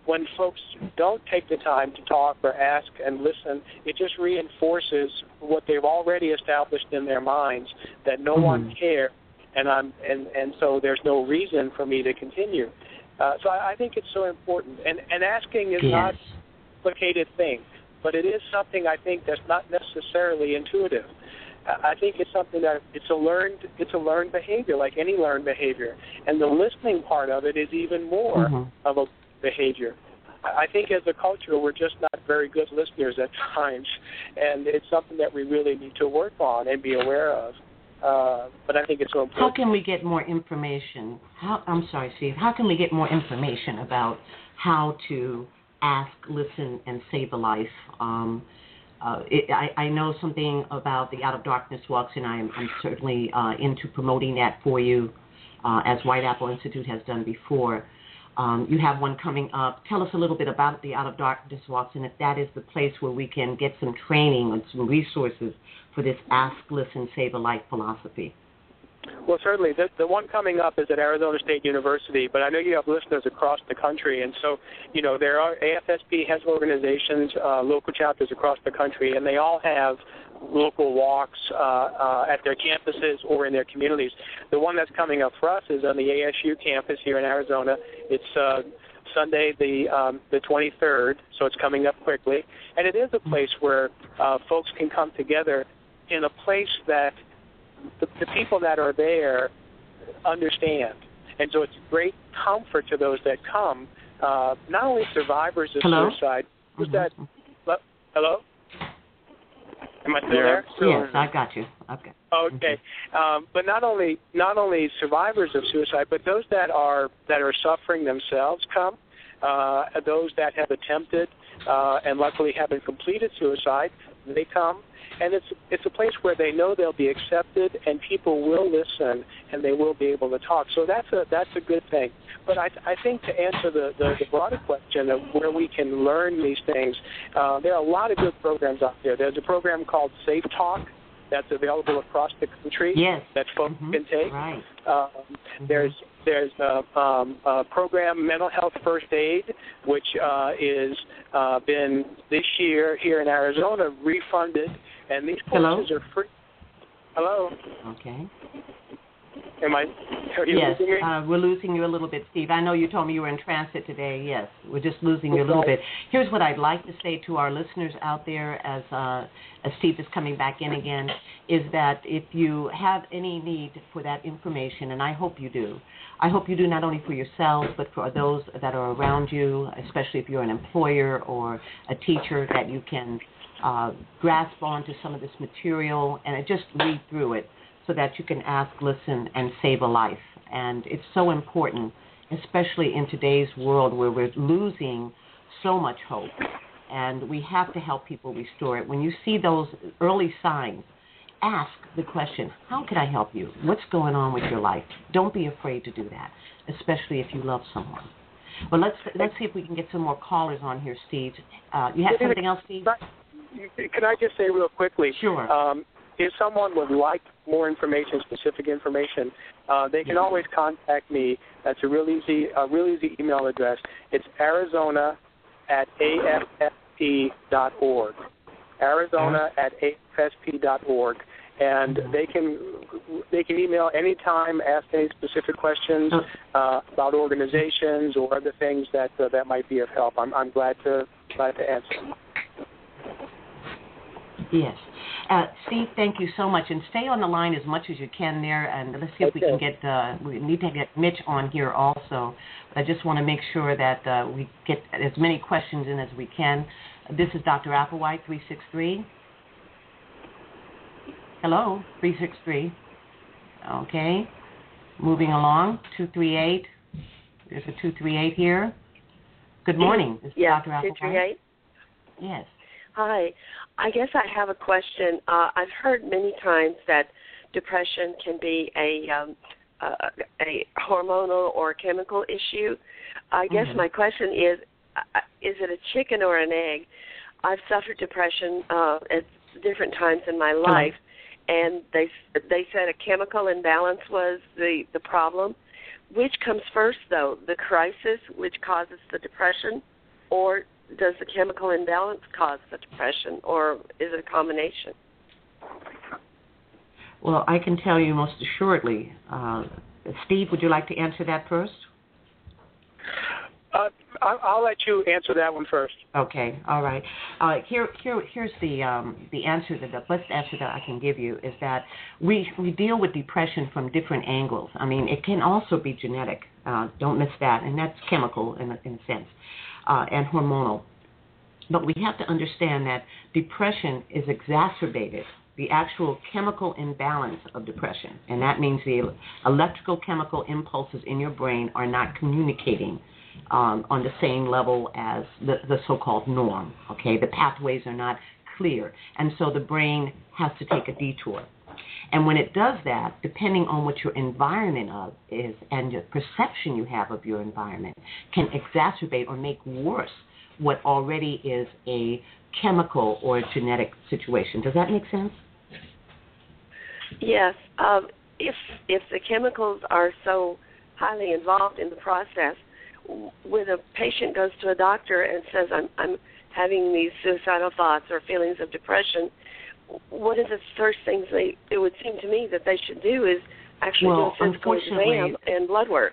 when folks don't take the time to talk or ask and listen, it just reinforces what they've already established in their minds, that no mm-hmm. one cares, and I'm and, and so there's no reason for me to continue. Uh, so I, I think it's so important. And, and asking is yes. not a complicated thing, but it is something I think that's not necessarily intuitive. I think it's something that it's a learned it's a learned behavior, like any learned behavior. And the listening part of it is even more mm-hmm. of a behavior. I think as a culture, we're just not very good listeners at times, and it's something that we really need to work on and be aware of. Uh, but I think it's so important. How can we get more information? How, I'm sorry, Steve. How can we get more information about how to ask, listen, and save a life? Um, Uh, it, I, I know something about the Out of Darkness Walks, and I'm, I'm certainly uh, into promoting that for you, uh, as White Apple Institute has done before. Um, you have one coming up. Tell us a little bit about the Out of Darkness Walks, and if that is the place where we can get some training and some resources for this Ask, Listen, Save a Life philosophy. Well, certainly. The, the one coming up is at Arizona State University, but I know you have listeners across the country, and so, you know, there are A F S P has organizations, uh, local chapters across the country, and they all have local walks uh, uh, at their campuses or in their communities. The one that's coming up for us is on the A S U campus here in Arizona. It's uh, Sunday, the um, the twenty-third, so it's coming up quickly, and it is a place where uh, folks can come together in a place that The, the people that are there understand. And so it's great comfort to those that come, uh, not only survivors of hello? suicide. Who's mm-hmm. that? Hello? Am I still yeah. there? Yes, I got you. Okay. Okay. Um, but not only not only survivors of suicide, but those that are that are suffering themselves come, uh, those that have attempted uh, and luckily haven't completed suicide, they come. And it's it's a place where they know they'll be accepted, and people will listen, and they will be able to talk. So that's a that's a good thing. But I I think to answer the, the, the broader question of where we can learn these things, uh, there are a lot of good programs out there. There's a program called Safe Talk that's available across the country yes. that folks mm-hmm. can take. Right. Um, mm-hmm. There's there's a, um, a program, Mental Health First Aid, which uh, is uh, been this year here in Arizona refunded. And these courses Hello? are free. Hello? Okay. Am I, are you yes, losing me? uh, we're losing you a little bit, Steve. I know you told me you were in transit today. Yes, we're just losing you a little bit. Here's what I'd like to say to our listeners out there as, uh, as Steve is coming back in again, is that if you have any need for that information, and I hope you do, I hope you do not only for yourselves, but for those that are around you, especially if you're an employer or a teacher, that you can Uh, grasp onto some of this material and just read through it so that you can ask, listen, and save a life. And it's so important, especially in today's world where we're losing so much hope. And we have to help people restore it. When you see those early signs, ask the question, how can I help you? What's going on with your life? Don't be afraid to do that, especially if you love someone. Well, let's let's see if we can get some more callers on here, Steve. Uh, you have something else, Steve? Can I just say real quickly? Sure. Um, if someone would like more information, specific information, uh, they can yeah. always contact me. That's a real easy, a real easy email address. It's Arizona at A F S P dot org. Arizona at A F S P dot org. And they can they can email anytime, ask any specific questions uh, about organizations or other things that uh, that might be of help. I'm I'm glad to glad to answer. Yes. Uh, Steve, thank you so much. And stay on the line as much as you can there. And let's see if okay. we can get, uh, we need to get Mitch on here also. I just want to make sure that uh, we get as many questions in as we can. This is Doctor Applewhite, three six three. Hello, three six three. Okay. Moving along, two three eight. There's a two three eight here. Good morning. This is yeah, Doctor Applewhite. two three eight? Yes. Hi. I guess I have a question. Uh, I've heard many times that depression can be a um, a, a hormonal or chemical issue. I guess mm-hmm. my question is, uh, is it a chicken or an egg? I've suffered depression uh, at different times in my life, mm-hmm. and they they said a chemical imbalance was the, the problem. Which comes first, though, the crisis, which causes the depression, or does the chemical imbalance cause the depression, or is it a combination? Well, I can tell you most assuredly. Uh, Steve, would you like to answer that first? Uh, I'll, I'll let you answer that one first. Okay, all right. Uh, here, here, here's the um, the answer that the best answer that I can give you is that we we deal with depression from different angles. I mean, it can also be genetic. Uh, don't miss that, and that's chemical in a, in a sense, uh, and hormonal. But we have to understand that depression is exacerbated, the actual chemical imbalance of depression, and that means the electrical chemical impulses in your brain are not communicating Um, on the same level as the, the so-called norm, okay? The pathways are not clear, and so the brain has to take a detour. And when it does that, depending on what your environment of is and the perception you have of your environment, can exacerbate or make worse what already is a chemical or genetic situation. Does that make sense? Yes. Um, if if the chemicals are so highly involved in the process, when a patient goes to a doctor and says, I'm, I'm having these suicidal thoughts or feelings of depression, one of the first things they, it would seem to me that they should do is actually well, do a physical exam and blood work.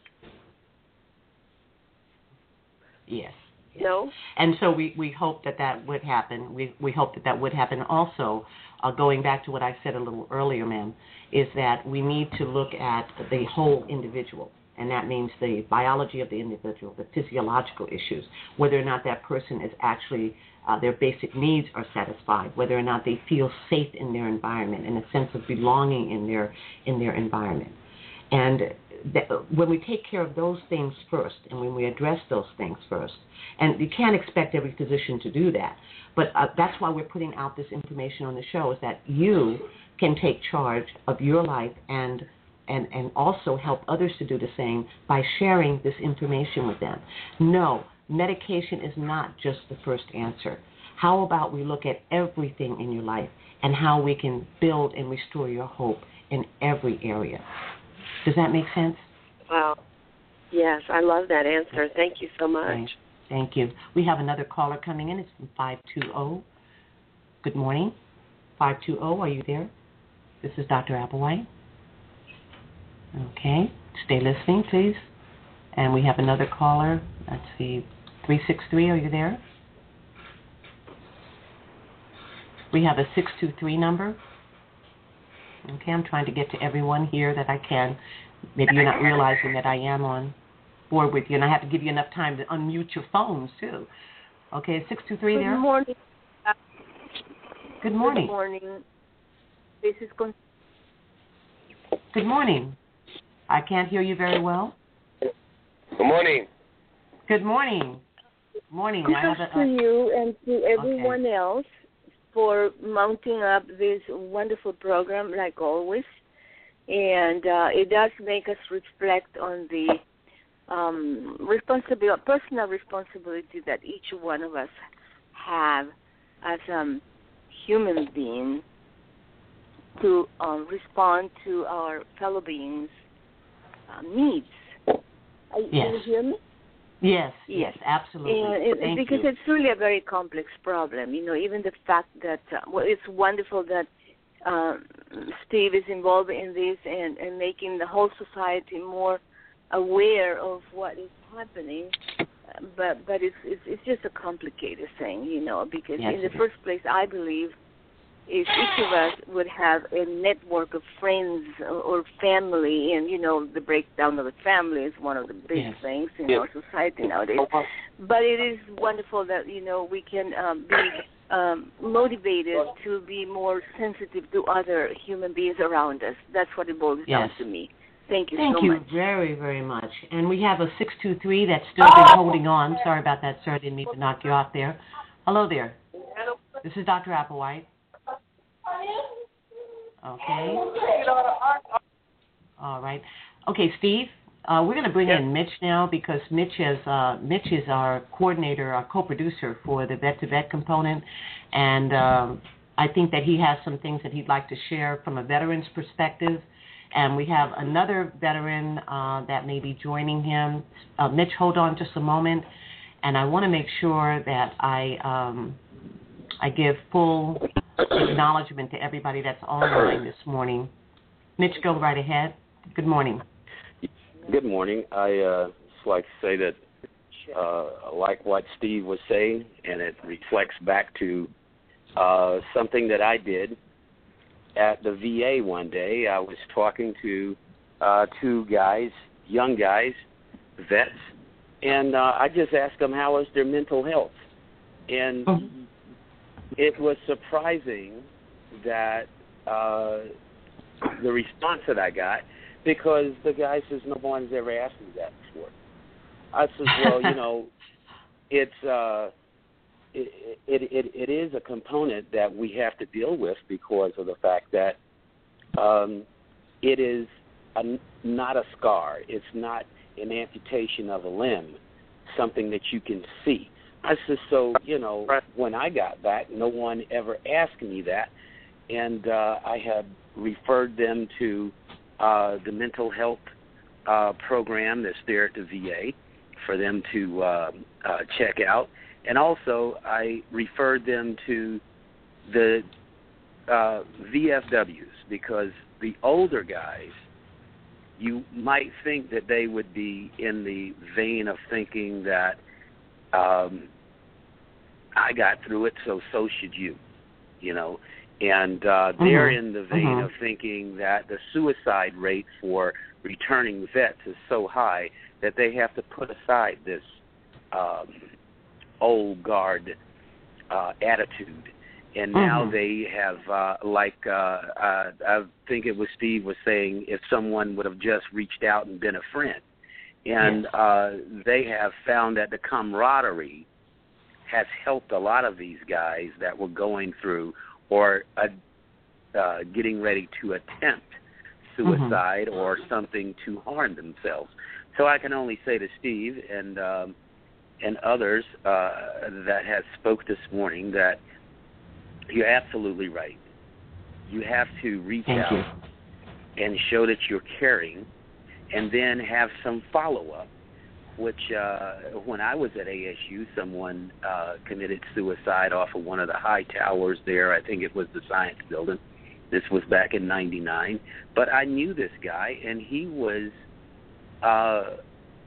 Yes. yes. No? And so we, we hope that that would happen. We, we hope that that would happen. Also, uh, going back to what I said a little earlier, ma'am, is that we need to look at the whole individual. And that means the biology of the individual, the physiological issues, whether or not that person is actually, uh, their basic needs are satisfied, whether or not they feel safe in their environment and a sense of belonging in their in their environment. And that, when we take care of those things first, and when we address those things first, and you can't expect every physician to do that, but uh, that's why we're putting out this information on the show, is that you can take charge of your life and And, and also help others to do the same by sharing this information with them. No, medication is not just the first answer. How about we look at everything in your life and how we can build and restore your hope in every area? Does that make sense? Wow. Yes, I love that answer. Thank you so much. Thank, thank you. We have another caller coming in. It's from five two zero. Good morning. five two zero, are you there? This is Doctor Applewhite. Okay, stay listening, please. And we have another caller. Let's see, three six three, are you there? We have a six two three number. Okay, I'm trying to get to everyone here that I can. Maybe you're not realizing that I am on board with you, and I have to give you enough time to unmute your phones, too. Okay, six two three there? Good morning. Good morning. Good morning. This is Con- Good morning. I can't hear you very well. Good morning. Good morning. Morning. I have Kudos a, to you and to everyone okay. else for mounting up this wonderful program, like always. And uh, it does make us reflect on the um, responsibility, personal responsibility that each one of us have as a um, human being to um, respond to our fellow beings' Uh, needs. Are, yes. Can you hear me? Yes, yes, absolutely. And it, Thank because you. it's really a very complex problem. You know, even the fact that uh, well, it's wonderful that uh, Steve is involved in this and, and making the whole society more aware of what is happening. But but it's it's, it's just a complicated thing, you know, because yes, in the first place, I believe if each of us would have a network of friends or, or family, and, you know, the breakdown of the family is one of the big yes. things in yes. our society nowadays. But it is wonderful that, you know, we can um, be um, motivated to be more sensitive to other human beings around us. That's what it boils yes. down to me. Thank you Thank so you much. Thank you very, very much. And we have a six two three that's still been holding on. Sorry about that, sir. I didn't mean to knock you off there. Hello there. This is Doctor Applewhite. Okay. All right. Okay, Steve, uh, we're going to bring yeah. in Mitch now because Mitch is uh, Mitch is our coordinator, our co-producer for the Vet to Vet component, and um, I think that he has some things that he'd like to share from a veteran's perspective. And we have another veteran uh, that may be joining him. Uh, Mitch, hold on just a moment. and I want to make sure that I um, I give full acknowledgement to everybody that's online this morning. Mitch, go right ahead. Good morning. Good morning. I uh, just like to say that uh, like what Steve was saying, and it reflects back to uh, something that I did at the V A one day. I was talking to uh, two guys, young guys, vets, and uh, I just asked them how is their mental health. And mm-hmm. it was surprising that uh, the response that I got, because the guy says, no one's ever asked me that before. I said, well, you know, it's uh, it, it, it, it is a component that we have to deal with because of the fact that um, it is a, not a scar. It's not an amputation of a limb, something that you can see. I said, so, you know, when I got back, no one ever asked me that. And uh, I had referred them to uh, the mental health uh, program that's there at the V A for them to uh, uh, check out. And also I referred them to the uh, V F Ws, because the older guys, you might think that they would be in the vein of thinking that um, I got through it, so so should you, you know. And uh, they're mm-hmm. in the vein mm-hmm. of thinking that the suicide rate for returning vets is so high that they have to put aside this um, old guard uh, attitude. And now mm-hmm. they have, uh, like uh, uh, I think it was Steve was saying, if someone would have just reached out and been a friend. And yes. uh, they have found that the camaraderie has helped a lot of these guys that were going through or uh, uh, getting ready to attempt suicide mm-hmm. or something to harm themselves. So I can only say to Steve and um, and others uh, that have spoke this morning that you're absolutely right. You have to reach Thank out you. and show that you're caring, and then have some follow-up, which uh, when I was at A S U, someone uh, committed suicide off of one of the high towers there. I think it was the Science Building. This was back in ninety-nine. But I knew this guy, and he was uh,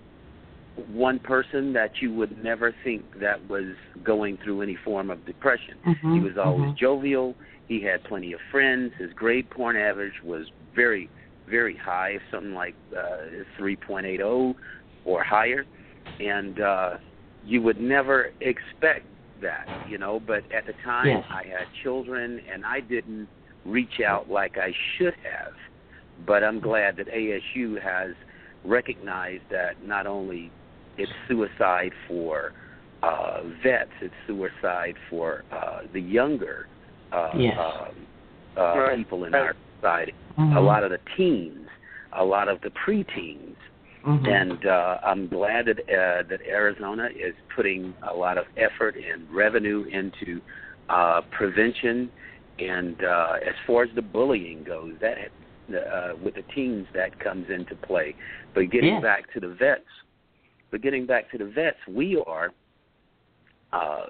one person that you would never think that was going through any form of depression. Mm-hmm, he was always mm-hmm. jovial. He had plenty of friends. His grade point average was very, very high, something like uh, three point eight oh or higher. And uh, you would never expect that, you know. But at the time, yes. I had children, and I didn't reach out like I should have. But I'm glad that A S U has recognized that not only it's suicide for uh, vets, it's suicide for uh, the younger uh, yes. uh, uh, right. people in our society. Mm-hmm. A lot of the teens, a lot of the preteens. Mm-hmm. And uh, I'm glad that uh, that Arizona is putting a lot of effort and revenue into uh, prevention. And uh, as far as the bullying goes, that uh, with the teens, that comes into play. But getting yeah. back to the vets, but getting back to the vets, we are uh,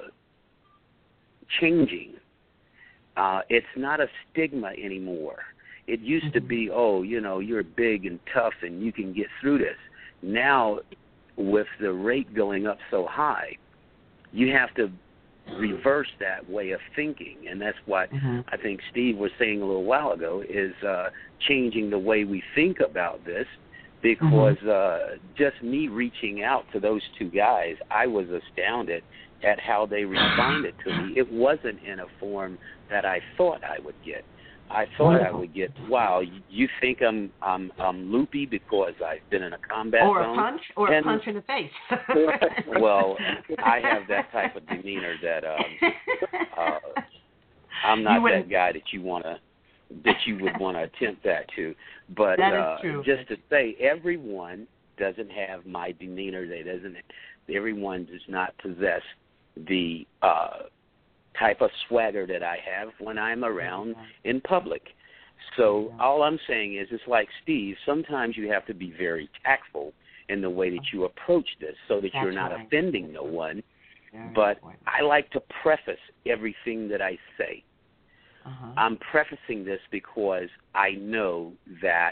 changing. Uh, it's not a stigma anymore. It used mm-hmm. to be, oh, you know, you're big and tough and you can get through this. Now, with the rate going up so high, you have to reverse that way of thinking. And that's what mm-hmm. I think Steve was saying a little while ago, is uh, changing the way we think about this. Because mm-hmm. uh, just me reaching out to those two guys, I was astounded at how they responded to me. It wasn't in a form that I thought I would get. I thought Wonderful. I would get, wow, you think I'm I'm I'm loopy because I've been in a combat or zone? a punch, or and, a punch in the face. Well, I have that type of demeanor that um, uh, I'm not that guy that you want to that you would want to attempt that to. But that is uh, true. just to say, everyone doesn't have my demeanor. They doesn't. Everyone does not possess the uh, type of swagger that I have when I'm around in public. So all I'm saying is, it's like Steve, sometimes you have to be very tactful in the way that you approach this so that That's you're not right. offending no one. Very but important. I like to preface everything that I say. Uh-huh. I'm prefacing this because I know that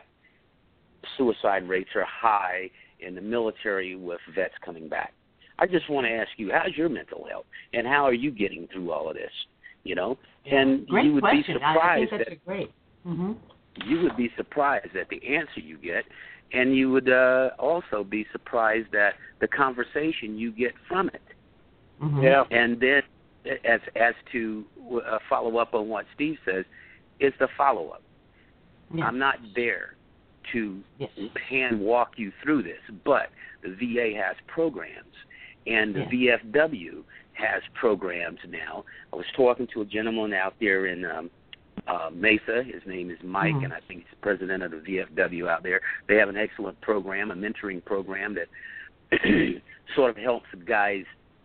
suicide rates are high in the military with vets coming back. I just want to ask you, how's your mental health, and how are you getting through all of this? You know, Yeah. and Great you would question. be surprised I think that's that a great. Mm-hmm. you would be surprised at the answer you get, and you would uh, also be surprised at the conversation you get from it. Mm-hmm. Yeah. And then, as as to uh, follow up on what Steve says, it's the follow up. Yes. I'm not there to Yes. hand walk you through this, but the V A has programs, and the Yes. V F W has programs now. I was talking to a gentleman out there in um, uh, Mesa. His name is Mike, Mhm. and I think he's the president of the V F W out there. They have an excellent program, a mentoring program that sort of helps guys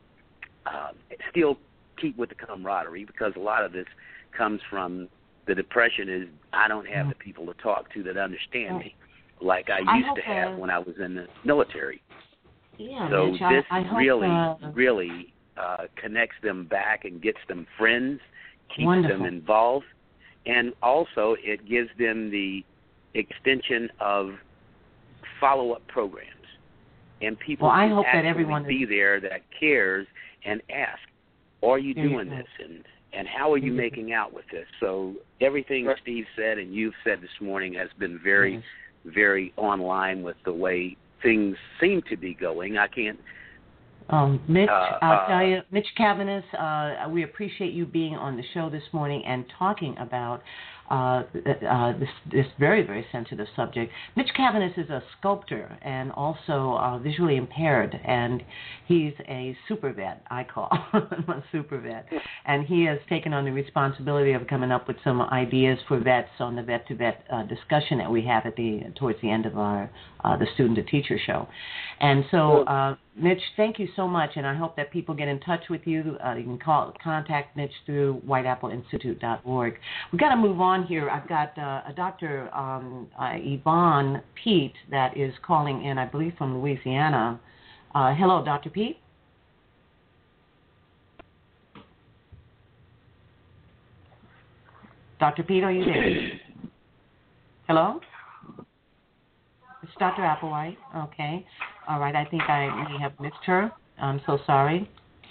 uh, still keep with the camaraderie, because a lot of this comes from the depression is I don't have Mhm. the people to talk to that understand Right. me like I I used hope, to have uh, when I was in the military. Yeah, So Mitch, this I, I hope, really, uh, really uh, connects them back and gets them friends, keeps Wonderful. them involved, and also it gives them the extension of follow-up programs and people Well, I who hope that actually everyone be is- there that cares and ask, are you There you doing go. this, and and how are you Mhm. making out with this? So everything Right. Steve said and you've said this morning has been very, Yes. very online with the way things seem to be going. I can't. Um, Mitch, Uh, I'll uh, tell you, Mitch Cavanis, uh, we appreciate you being on the show this morning and talking about uh, uh, this, this very, very sensitive subject. Mitch Cavanis is a sculptor and also uh, visually impaired, and he's a super vet, I call him a super vet. And he has taken on the responsibility of coming up with some ideas for vets on the vet-to-vet uh, discussion that we have at the towards the end of our uh, the student-to-teacher show. And so, uh, Mitch, thank you so much, and I hope that people get in touch with you. Uh, you can call contact Mitch through white apple institute dot org. We've got to move on here. I've got uh, a Doctor Um, uh, Yvonne Pete that is calling in, I believe, from Louisiana. Uh, hello, Doctor Pete. Doctor Pete, are you there? Hello? It's Doctor Applewhite. Okay. All right. I think I may have missed her. I'm so sorry.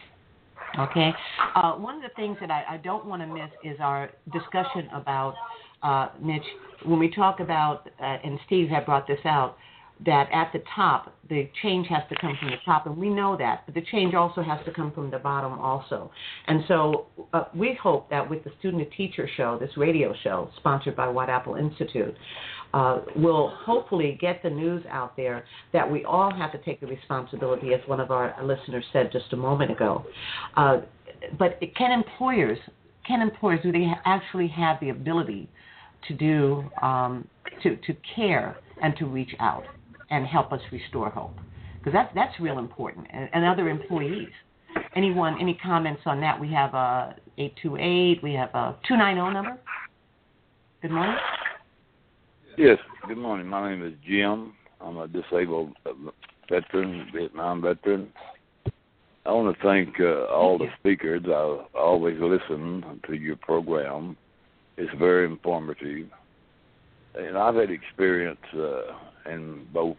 Okay. Uh, one of the things that I, I don't want to miss is our discussion about, uh, Mitch, when we talk about, uh, and Steve had brought this out, that at the top, the change has to come from the top, and we know that, but the change also has to come from the bottom also. And so uh, we hope that with the Student-to-Teacher show, this radio show, sponsored by White Apple Institute, uh, will hopefully get the news out there that we all have to take the responsibility, as one of our listeners said just a moment ago. Uh, but it, can employers, can employers, do they ha- actually have the ability to do, um, to, to care and to reach out and help us restore hope? Because that's, that's real important. And, and other employees. Anyone, any comments on that? We have a eight two eight, we have a two nine zero number. Good morning. Yes, good morning. My name is Jim. I'm a disabled veteran, Vietnam veteran. I want to thank uh, all the speakers. I always listen to your program. It's very informative. And I've had experience uh, in both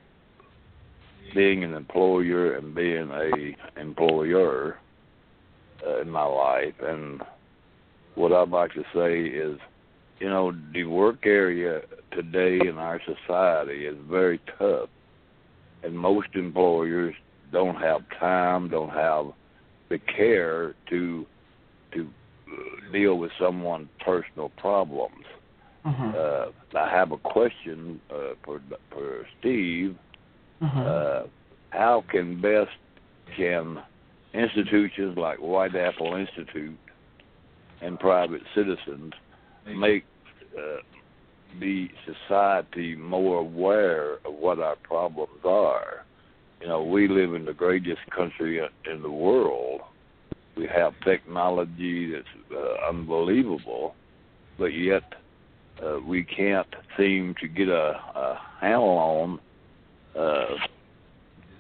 being an employer and being a employer uh, in my life. And what I'd like to say is, you know, the work area today in our society is very tough. And most employers don't have time, don't have the care to to deal with someone's personal problems. Mm-hmm. Uh, I have a question uh, for for Steve. Mm-hmm. Uh, how can best can institutions like White Apple Institute and private citizens make uh, the society more aware of what our problems are? You know, we live in the greatest country in the world. We have technology that's uh, unbelievable, but yet uh, we can't seem to get a, a handle on uh,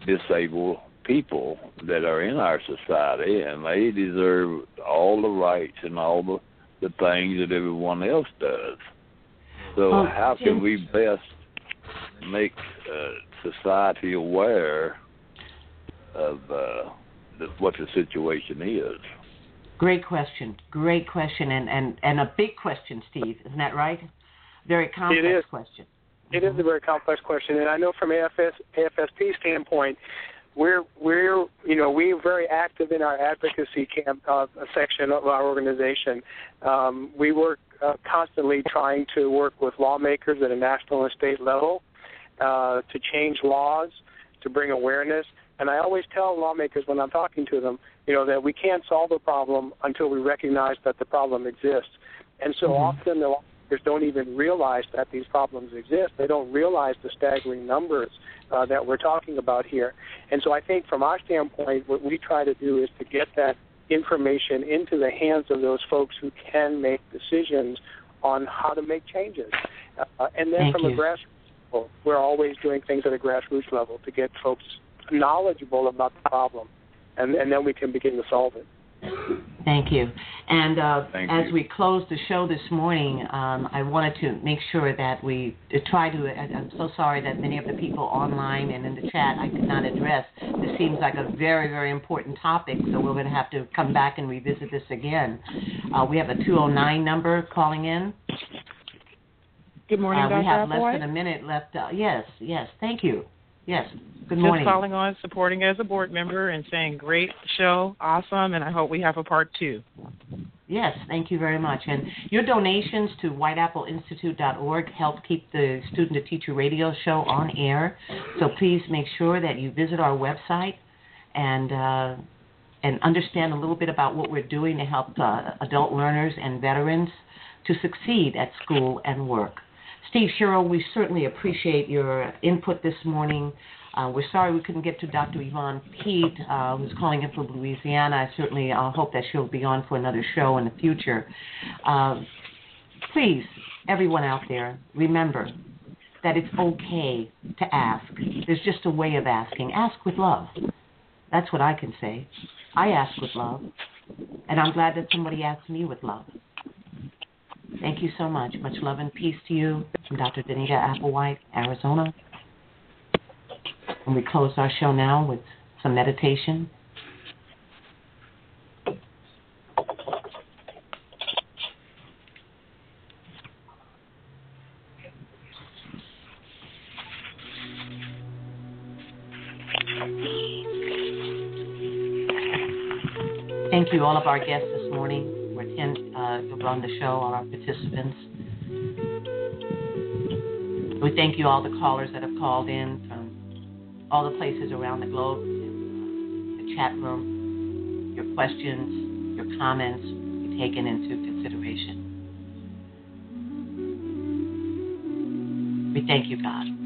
disabled people that are in our society, and they deserve all the rights and all the, the things that everyone else does. So Oh, how Jim. can we best make uh, society aware of uh, the, what the situation is? Great question. Great question, and, and, and a big question, Steve. Isn't that right? Very complex It is. question. It is a very complex question, and I know from A F S, A F S P standpoint, we're we're you know we're very active in our advocacy camp uh, section of our organization. Um, we work uh, constantly trying to work with lawmakers at a national and state level uh, to change laws, to bring awareness. And I always tell lawmakers when I'm talking to them, you know, that we can't solve the problem until we recognize that the problem exists. And so mm-hmm. often the lawmakers don't even realize that these problems exist. They don't realize the staggering numbers uh, that we're talking about here. And so I think from our standpoint, what we try to do is to get that information into the hands of those folks who can make decisions on how to make changes. Uh, and then Thank from you. a grassroots level, we're always doing things at a grassroots level to get folks knowledgeable about the problem, and, and then we can begin to solve it. Thank you. And uh, Thank as you. we close the show this morning, um, I wanted to make sure that we uh, try to, I, I'm so sorry that many of the people online and in the chat I could not address. This seems like a very, very important topic, so we're going to have to come back and revisit this again. Uh, we have a two oh nine number calling in. Good morning, uh, Doctor We have Applewhite. less than a minute left. Uh, yes, yes, thank you. Yes, good Just morning. calling on, supporting as a board member and saying great show, awesome, and I hope we have a part two. Yes, thank you very much. And your donations to white apple institute dot org help keep the Student to Teacher radio show on air. So please make sure that you visit our website and uh, and understand a little bit about what we're doing to help uh, adult learners and veterans to succeed at school and work. Steve Sherrill, we certainly appreciate your input this morning. Uh, we're sorry we couldn't get to Doctor Yvonne Pete, uh, who's calling in from Louisiana. I certainly uh, hope that she'll be on for another show in the future. Uh, please, everyone out there, remember that it's okay to ask. There's just a way of asking. Ask with love. That's what I can say. I ask with love, and I'm glad that somebody asked me with love. Thank you so much. Much love and peace to you from Doctor Danita Applewhite, Arizona. And we close our show now with some meditation. Thank you, all of our guests this morning. Attend, uh, who run the show, all our participants. We thank you, all the callers that have called in from all the places around the globe, the chat room. Your questions, your comments be taken into consideration. We thank you, God.